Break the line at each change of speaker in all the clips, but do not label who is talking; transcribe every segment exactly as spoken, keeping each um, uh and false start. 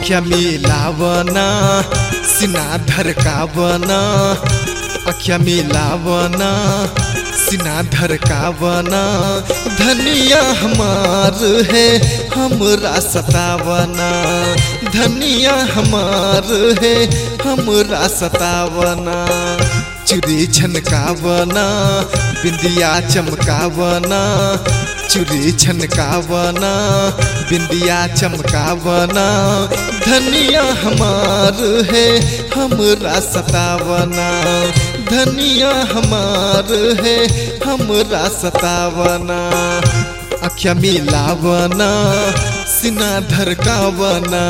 अखिया मिलावना सीना धड़कावना अखिया मिलावना सीना धड़कावना धनिया हमार है हमरा सतावना धनिया हमार है हमरा सतावना चूड़ी छनकावना बिंदिया चमकावना चूड़ी छनकावना बिंदिया चमकावना धनिया हमार है हमरा सतावना धनिया हमार है हमरा सतावना अखिया मिलावना सीना धड़कावना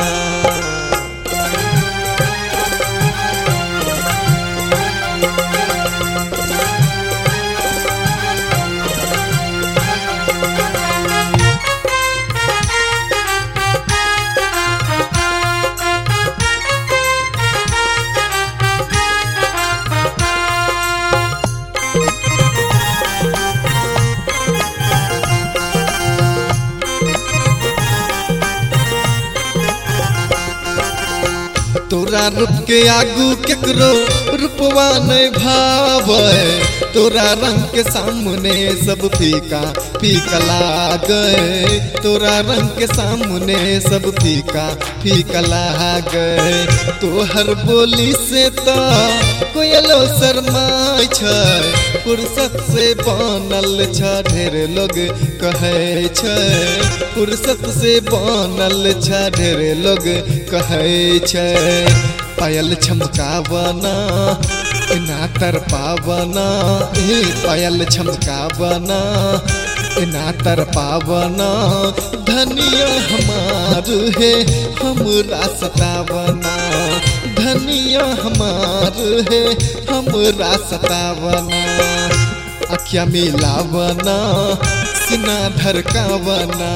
तोरा रूप के आगू केकरो रूपवा नहीं भावे तोरा रंग के सामने सब फीका फीका लागे तोरा रंग के सामने सब फीका फीका लागे तोहर बोली से तो कोयलो शर्माय छै फुर्सत से बनल छ ढेर लोग कहे छै फुर्सत से बनल छ ढेर लोग कहे छै पायल छमकावना इना तरपावना ए पायल छमकावना इना तरपावना धनिया हमार है हमरा सतावना धनिया हमार है हमरा सतावना अखिया मिलावना सीना धड़कावना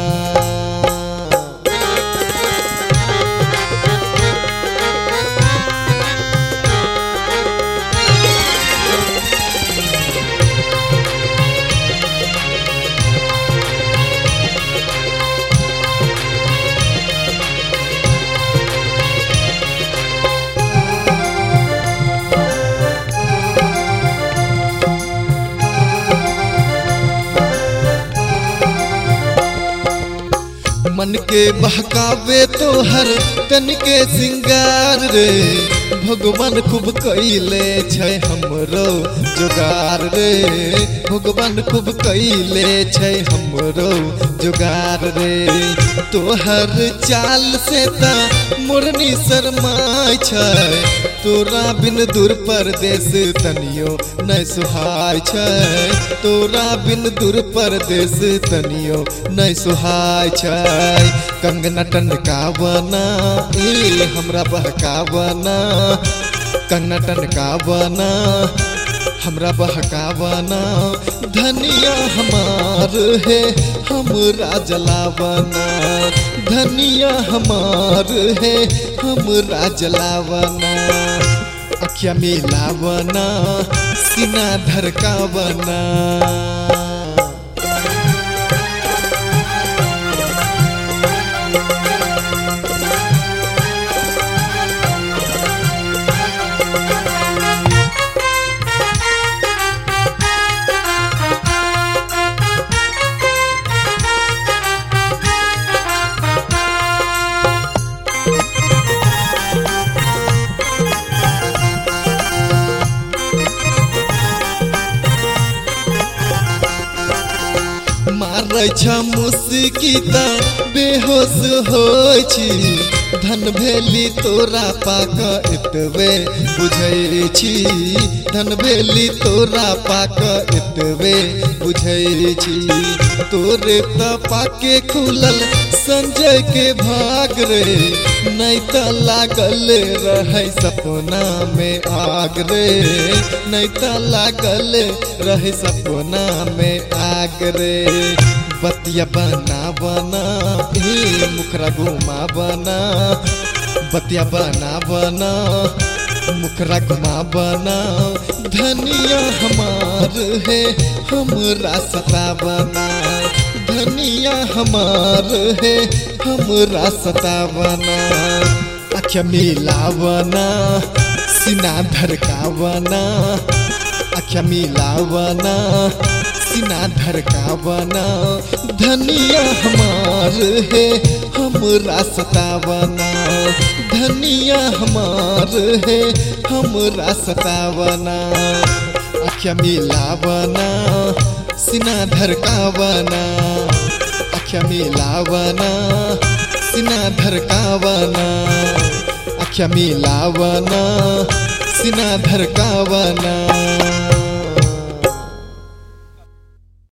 मन के बहकावे तो हर तन के सिंगार रे भगवान खूब कइले छै हमरो जोगार रे भगवान खूब कइले छै हमरो जोगार रे तोहर चाल से ता मोरनी शर्माय छै तोरा बिन दूर परदेश तनियो नहीं सुहाय छै तोरा बिन दूर परदेश तनियो नहीं सुहाय छै कंगना टनकावना ए हमरा बहकावना कंगना टनकावना हमरा बहकावना धनिया हमार है हमरा जलावना धनिया हमार है हमरा जलावना अखिया मिलावना सीना धड़कावना मारै छ मुस्की त बेहोश होइ छी धन भेली तोरा पाक एतबे बुझै छी धन भेली तोरा पाक एतबे बुझै छी तोरे त पाके खुलल संजय के भाग रे नहीं त लागल रहे सपना में आग रे नहीं त लागल रहे सपना में आग रे बतिया बना बना ए मुखरा घुमा बना बतिया बना बना मुखरा घुमा बना धनिया हमार है हमरा सतावना धनिया हमार है हमरा सतावना अख मिलावना सीना धड़कावना अख मिलावना सीना धड़कावना धनिया हमार है हमरा सतावना धनिया हमार है हमरा सतावना अख मिलावना सीना धड़कावना अख मिलावना सीना धड़कावना अख मिलावना सीना धड़कावना।